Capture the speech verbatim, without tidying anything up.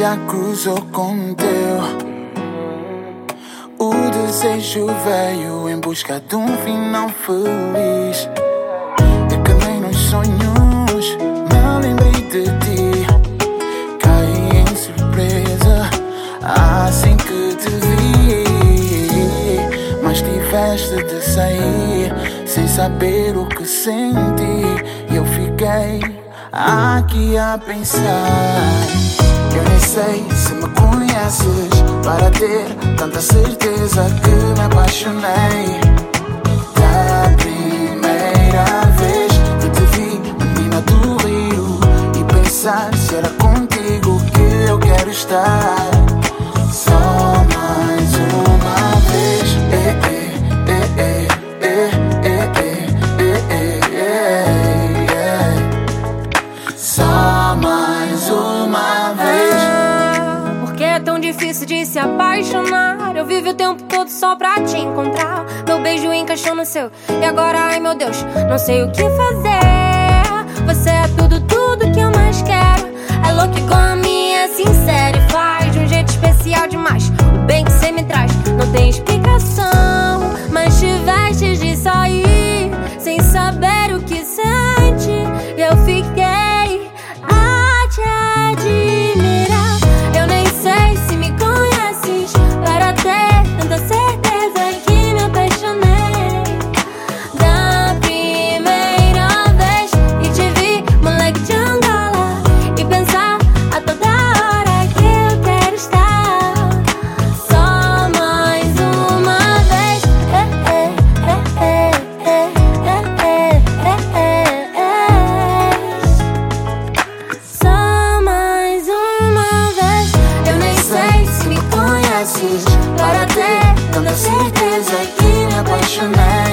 já cruzou com o teu. O desejo veio em busca de um final feliz. Eu caminhei nos sonhos, me lembrei de ti. Caí em surpresa assim que te vi. Mas tiveste de sair sem saber o que senti. E eu fiquei aqui a pensar. Eu nem sei se me conheces para ter tanta certeza que me apaixonei. Da primeira vez que te vi, menina do Rio, e pensar se era contigo que eu quero estar. Só mais uma vez. Eh, eh, eh, eh, eh, eh, eh, eh, eh. Só mais uma vez. Porque é tão difícil de se apaixonar. Eu vivo o tempo todo só pra te encontrar. Meu beijo encaixou no seu e agora, ai meu Deus, não sei o que fazer. Você é tudo, tudo que eu mais quero. É louco igual a mim, é sincero e faz de um jeito especial demais. O bem que cê me traz não tem explicação, mas tiveste de sair sem saber o que sente. Eu fiquei a te admirar. Eu nem sei se me conheces para ter tanta certeza que me apaixonei. Da primeira vez que te vi, moleque de Angola, e pensar a toda hora que eu quero estar. Só mais uma vez. Eh, eh, eh, eh, eh, eh, eh, eh. Só mais uma vez. Eu nem sei se me conheces para ter tanta certeza que me apaixonei.